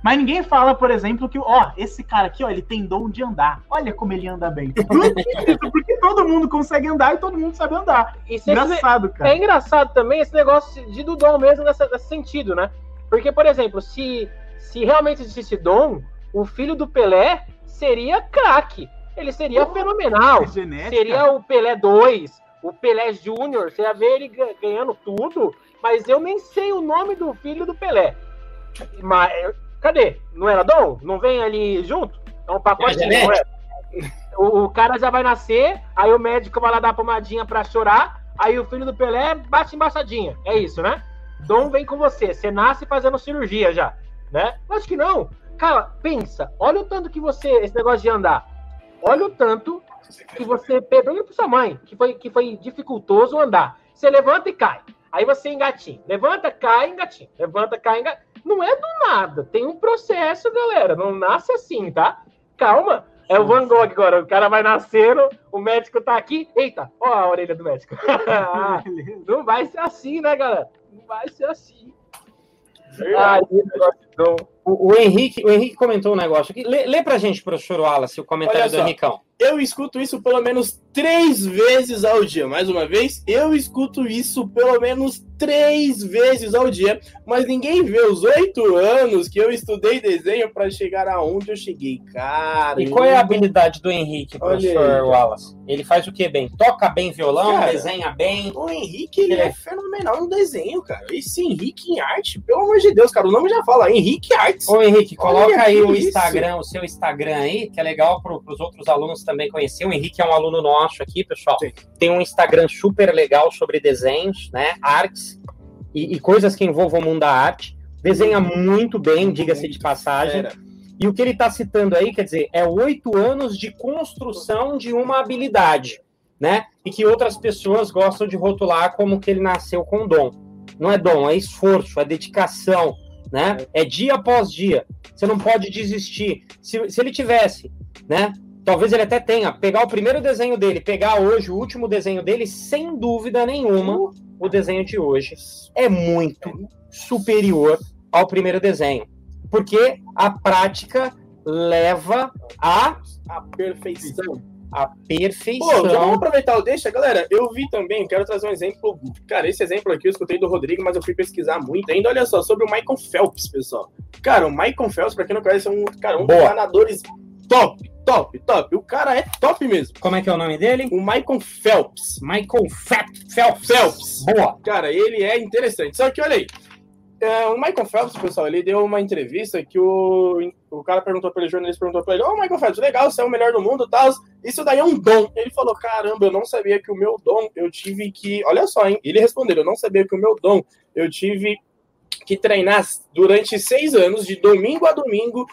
Mas ninguém fala, por exemplo, que, ó, esse cara aqui, ó, ele tem dom de andar. Olha como ele anda bem. Não existe isso, porque todo mundo consegue andar e todo mundo sabe andar. Engraçado, cara. É engraçado também esse negócio de do dom mesmo nesse sentido, né? Porque, por exemplo, se realmente existisse dom, o filho do Pelé seria craque. Ele seria fenomenal. Seria o Pelé 2, o Pelé Júnior. Você ia ver ele ganhando tudo. Mas eu nem sei o nome do filho do Pelé. Mas cadê? Não era dom? Não vem ali junto? É um pacote. O cara já vai nascer, aí o médico vai lá dar a pomadinha pra chorar, aí o filho do Pelé bate embaixadinha. É isso, né? Dom vem com você. Você nasce fazendo cirurgia já, né? Acho que não. Cara, pensa. Olha o tanto que você... Esse negócio de andar. Olha o tanto que você... Pergunta pra sua mãe, que foi dificultoso andar. Você levanta e cai. Aí você engatinha. Levanta, cai, engatinha. Levanta, cai, engatinha. Não é do nada. Tem um processo, galera. Não nasce assim, tá? Calma. É o Van Gogh agora. O cara vai nascendo, o médico tá aqui. Eita, ó a orelha do médico. Não vai ser assim, né, galera? Não vai ser assim. O Henrique comentou um negócio aqui. Lê pra gente, professor Wallace, o comentário do Henricão. Eu escuto isso pelo menos 3 vezes ao dia. Mais uma vez, eu escuto isso pelo menos 3 vezes ao dia. Mas ninguém vê os 8 anos que eu estudei desenho para chegar aonde eu cheguei. Cara. E qual é a habilidade do Henrique, professor Wallace? Ele faz o que bem? Toca bem violão, cara, desenha bem. O Henrique, ele é fenomenal no desenho, cara. Esse Henrique em arte, pelo amor de Deus, cara. O nome já fala, Henrique Artes. Ô, Henrique, coloca aí o Instagram, o seu Instagram aí, que é legal para os outros alunos também conhecer. O Henrique é um aluno nosso aqui, pessoal. Sim. Tem um Instagram super legal sobre desenhos, né? Artes e coisas que envolvam o mundo da arte. Desenha muito bem, diga-se de passagem. E o que ele está citando aí, quer dizer, é 8 anos de construção de uma habilidade, né? E que outras pessoas gostam de rotular como que ele nasceu com dom. Não é dom, é esforço, é dedicação, né? É dia após dia. Você não pode desistir. Se ele tivesse, né? Talvez ele até tenha, pegar o primeiro desenho dele, pegar hoje o último desenho dele, sem dúvida nenhuma, o desenho de hoje é muito superior ao primeiro desenho. Porque a prática leva à perfeição. A perfeição. Pô, já vamos aproveitar o deixa, galera. Eu vi também, quero trazer um exemplo. Cara, esse exemplo aqui eu escutei do Rodrigo, mas eu fui pesquisar muito ainda. Olha só, sobre o Michael Phelps, pessoal. Cara, o Michael Phelps, pra quem não conhece, é um dos nadadores top. O cara é top mesmo. Como é que é o nome dele? O Michael Phelps. Michael Phelps. Boa. Cara, ele é interessante. Só que, olha aí. O Michael Phelps, pessoal, ele deu uma entrevista que o cara perguntou pra ele, o jornalista perguntou pra ele, Michael Phelps, legal, você é o melhor do mundo e tal, isso daí é um dom. Ele falou, caramba, eu não sabia que o meu dom, eu tive que... Olha só, hein, ele respondeu, eu não sabia que o meu dom, eu tive que treinar durante 6 anos, de domingo a domingo,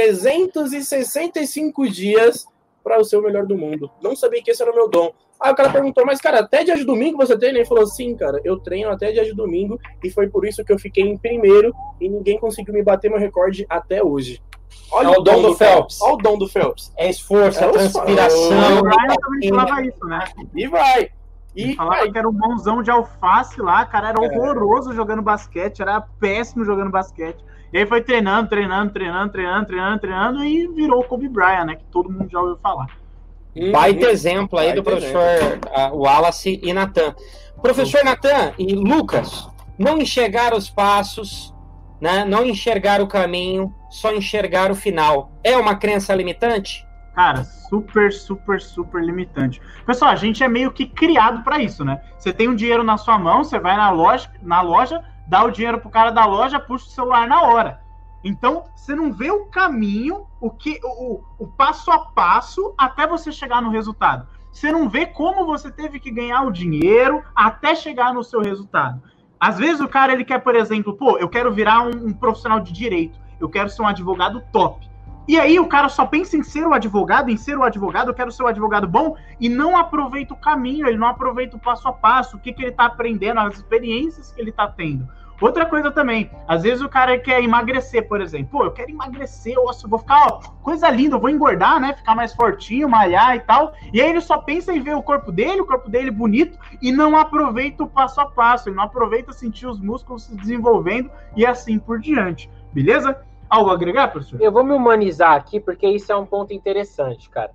365 dias para eu ser o melhor do mundo. Não sabia que esse era o meu dom. Aí o cara perguntou, mas cara, até dia de domingo você treina? Ele falou, sim, cara, eu treino até dia de domingo e foi por isso que eu fiquei em primeiro e ninguém conseguiu me bater meu recorde até hoje. Olha o dom do Phelps. Olha o dom do Phelps. É esforço, é transpiração. O Ryan também falava isso, né? E vai. E falava que era um bonzão de alface lá, cara, era horroroso jogando basquete, era péssimo jogando basquete. E aí foi treinando e virou o Kobe Bryant, né? Que todo mundo já ouviu falar. Baita exemplo aí do professor Wallace e Natan. Professor Natan e Lucas, não enxergar os passos, né? Não enxergar o caminho, só enxergar o final. É uma crença limitante? Cara, super limitante. Pessoal, a gente é meio que criado para isso, né? Você tem um dinheiro na sua mão, você vai na loja, dá o dinheiro pro cara da loja, puxa o celular na hora. Então, você não vê o caminho, o passo a passo até você chegar no resultado. Você não vê como você teve que ganhar o dinheiro até chegar no seu resultado. Às vezes o cara, ele quer, por exemplo, eu quero virar um profissional de direito, eu quero ser um advogado top. E aí o cara só pensa em ser o advogado, eu quero ser o advogado bom, e não aproveita o caminho, ele não aproveita o passo a passo, o que ele está aprendendo, as experiências que ele está tendo. Outra coisa também, às vezes o cara quer emagrecer, por exemplo. Eu quero emagrecer, eu vou ficar, coisa linda, eu vou engordar, né? Ficar mais fortinho, malhar e tal. E aí ele só pensa em ver o corpo dele bonito, e não aproveita o passo a passo, ele não aproveita sentir os músculos se desenvolvendo e assim por diante, beleza? Algo a agregar, professor? Eu vou me humanizar aqui, porque isso é um ponto interessante, cara.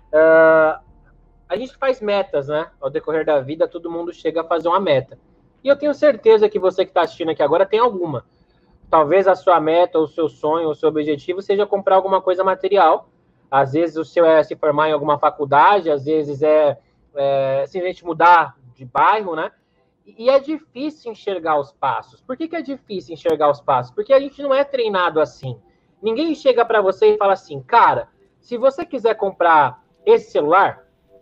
A gente faz metas, né? Ao decorrer da vida, todo mundo chega a fazer uma meta. E eu tenho certeza que você que está assistindo aqui agora tem alguma. Talvez a sua meta, o seu sonho, o seu objetivo seja comprar alguma coisa material. Às vezes o seu é se formar em alguma faculdade, às vezes simplesmente mudar de bairro, né? E é difícil enxergar os passos. Por que é difícil enxergar os passos? Porque a gente não é treinado assim. Ninguém chega para você e fala assim, cara, se você quiser comprar esse celular,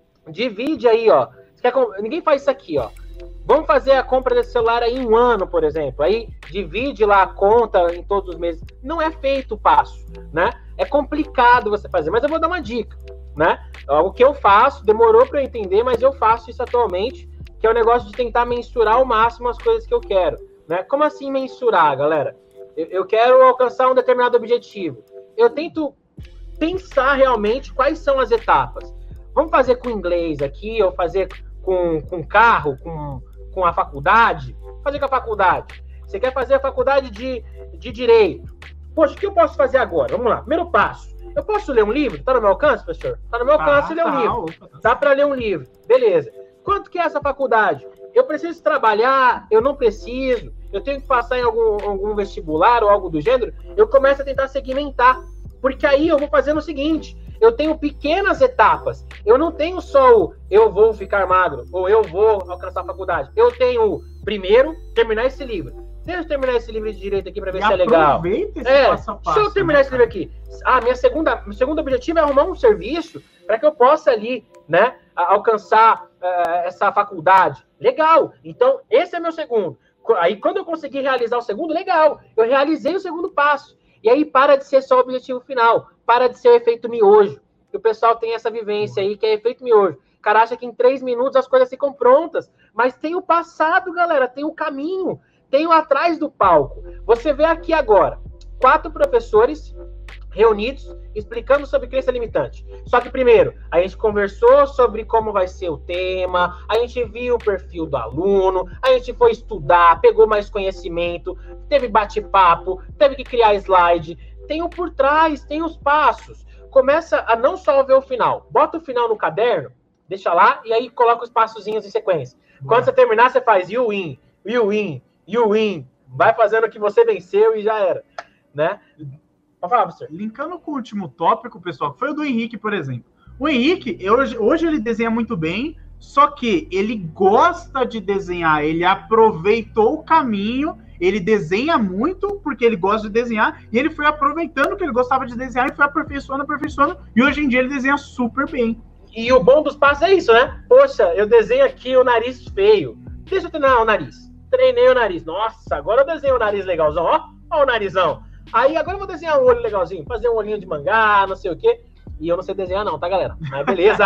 divide aí, ó. Ninguém faz isso aqui, ó. Vamos fazer a compra desse celular aí em um ano, por exemplo. Aí divide lá a conta em todos os meses. Não é feito o passo, né? É complicado você fazer, mas eu vou dar uma dica, né? O que eu faço, demorou para eu entender, mas eu faço isso atualmente, que é o negócio de tentar mensurar ao máximo as coisas que eu quero, né? Como assim mensurar, galera? Eu quero alcançar um determinado objetivo. Eu tento pensar realmente quais são as etapas. Vamos fazer com inglês aqui, ou fazer com carro, com a faculdade? Fazer com a faculdade. Você quer fazer a faculdade de Direito. Poxa, o que eu posso fazer agora? Vamos lá, primeiro passo. Eu posso ler um livro? Tá no meu alcance, professor? Tá no meu alcance ler um livro. Dá para ler um livro. Beleza. Quanto que é essa faculdade? Eu preciso trabalhar? Eu não preciso? Eu tenho que passar em algum vestibular ou algo do gênero? Eu começo a tentar segmentar. Porque aí eu vou fazendo o seguinte, eu tenho pequenas etapas. Eu não tenho só o eu vou ficar magro, ou eu vou alcançar a faculdade. Eu tenho, primeiro, terminar esse livro. Deixa eu terminar esse livro de direito aqui para ver se é legal. Passo a passo, deixa eu terminar esse livro aqui. Meu segundo objetivo é arrumar um serviço para que eu possa ali, né, alcançar essa faculdade. Legal. Então, esse é meu segundo. Aí, quando eu conseguir realizar o segundo, legal. Eu realizei o segundo passo. E aí, para de ser só o objetivo final. Para de ser o efeito miojo. Que o pessoal tem essa vivência aí, que é efeito miojo. O cara acha que em 3 minutos as coisas ficam prontas. Mas tem o passado, galera. Tem o caminho. Tem o atrás do palco. Você vê aqui agora 4 professores reunidos explicando sobre crença limitante. Só que primeiro, a gente conversou sobre como vai ser o tema, a gente viu o perfil do aluno, a gente foi estudar, pegou mais conhecimento, teve bate-papo, teve que criar slide, tem o por trás, tem os passos. Começa a não só ver o final, bota o final no caderno, deixa lá e aí coloca os passozinhos em sequência. Quando você terminar, você faz you win, you win, you win, vai fazendo o que você venceu e já era, né? Pode falar, professor. Linkando com o último tópico, pessoal, que foi o do Henrique, por exemplo. O Henrique, hoje ele desenha muito bem, só que ele gosta de desenhar, ele aproveitou o caminho, ele desenha muito porque ele gosta de desenhar, e ele foi aproveitando que ele gostava de desenhar e foi aperfeiçoando, e hoje em dia ele desenha super bem. E o bom dos passos é isso, né? Poxa, eu desenho aqui o nariz feio. Deixa eu treinar o nariz. Treinei o nariz. Nossa, agora eu desenho o nariz legalzão, ó o narizão. Aí agora eu vou desenhar um olho legalzinho, fazer um olhinho de mangá, não sei o quê. E eu não sei desenhar não, tá, galera? Mas beleza!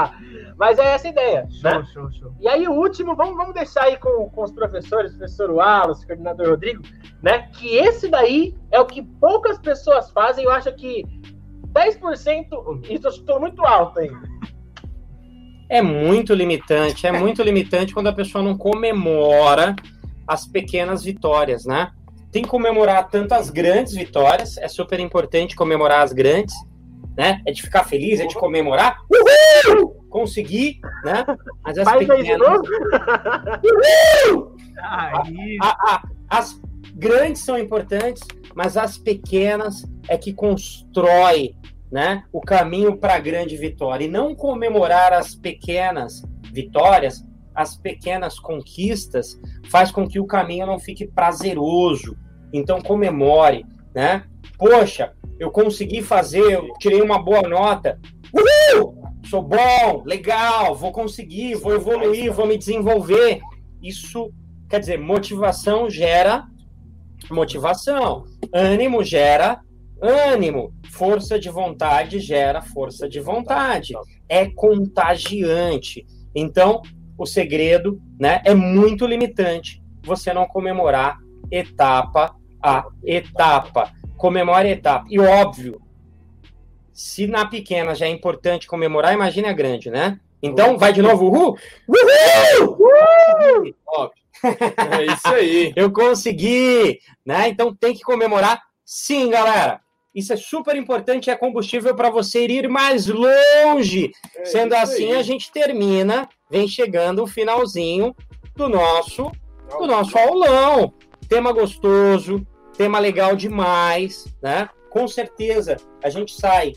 Mas é essa a ideia, né? Show. E aí o último, vamos deixar aí com os professores, professor Wallace, coordenador Rodrigo, né? Que esse daí é o que poucas pessoas fazem. Eu acho que 10%, e estou muito alto ainda. É muito limitante quando a pessoa não comemora as pequenas vitórias, né? Tem que comemorar tanto as grandes vitórias, é super importante comemorar as grandes, né? É de ficar feliz, é de comemorar. Uhul! Consegui, né? Mas as pequenas... Uhul! As grandes são importantes, mas as pequenas é que constrói, né, o caminho para a grande vitória. E não comemorar as pequenas vitórias, as pequenas conquistas, faz com que o caminho não fique prazeroso. Então comemore, né? Poxa, eu consegui fazer, eu tirei uma boa nota. Uhul! Sou bom, legal, vou conseguir, vou evoluir, vou me desenvolver. Isso, quer dizer, motivação gera motivação. Ânimo gera ânimo. Força de vontade gera força de vontade. É contagiante. Então, o segredo, né, é muito limitante você não comemorar etapa a etapa. Comemore a etapa. E óbvio, se na pequena já é importante comemorar, imagine a grande, né? Então, vai de novo. Uhul! Uhul! Uhul! Óbvio. É isso aí. Eu consegui, né? Então tem que comemorar sim, galera. Isso é super importante, é combustível para você ir mais longe. Sendo assim, a gente termina, vem chegando o finalzinho do nosso aulão. Tema gostoso, tema legal demais, né? Com certeza, a gente sai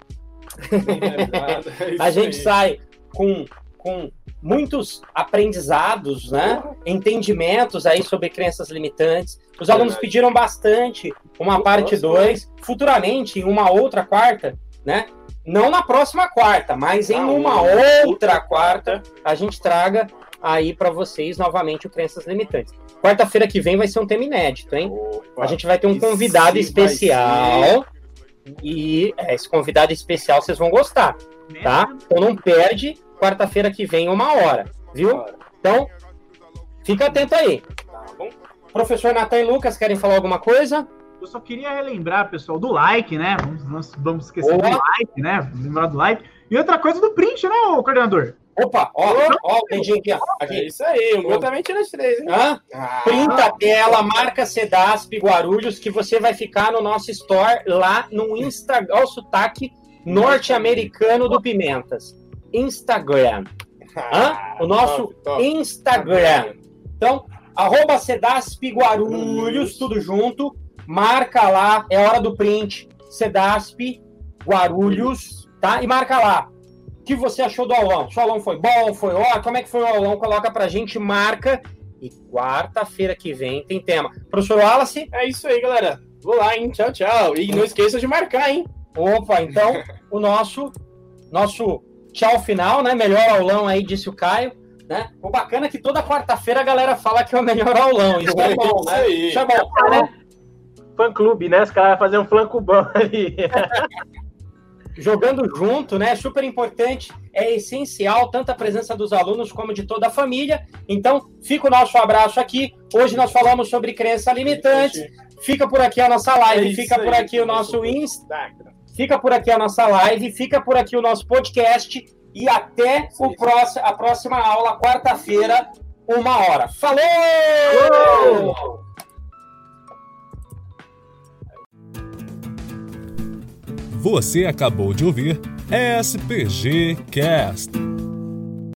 sai com muitos aprendizados, né? Entendimentos aí sobre crenças limitantes. Os alunos pediram bastante uma parte 2, futuramente, em uma outra quarta, né? Não na próxima quarta, mas em uma outra quarta, a gente traga aí para vocês novamente o Crenças Limitantes. Quarta-feira que vem vai ser um tema inédito, hein? A gente vai ter um convidado especial. E esse convidado especial vocês vão gostar, tá? Então não perde, quarta-feira que vem, 1h, viu? Então, fica atento aí. Tá bom? Professor Natan e Lucas, querem falar alguma coisa? Eu só queria relembrar, pessoal, do like, né? Vamos esquecer do like, né? Lembrar do like. E outra coisa do print, né, ô coordenador? Opa, ó o dedinho aqui, ó. Aqui. É isso aí, o meu também tira as 3, hein? Printa a tela, marca Cedasp Guarulhos, que você vai ficar no nosso store lá no Instagram. Olha o sotaque norte-americano do Pimentas. Instagram. O nosso Instagram. Então, @Cedasp Guarulhos, tudo junto. Marca lá, é hora do print. Cedasp Guarulhos, tá? E marca lá. O que você achou do aulão? Se o aulão foi bom, foi ótimo? Como é que foi o aulão? Coloca pra gente, marca. E quarta-feira que vem tem tema. Professor Wallace? É isso aí, galera. Vou lá, hein? Tchau, tchau. E não esqueça de marcar, hein? Opa, então, o nosso tchau final, né? Melhor aulão aí, disse o Caio. Né? O bacana é que toda quarta-feira a galera fala que é o melhor aulão. Isso é bom, né? Isso é bom, né? Fã-clube, né? Os caras vão fazer um flan-clubão ali. Jogando junto, né? Super importante, é essencial tanto a presença dos alunos como de toda a família. Então, fica o nosso abraço aqui. Hoje nós falamos sobre crença limitante. Fica por aqui a nossa live, fica por aqui o nosso Instagram. Fica por aqui a nossa live, fica por aqui o nosso podcast e até a próxima aula, quarta-feira, 1h. Falou! Você acabou de ouvir SPG Cast.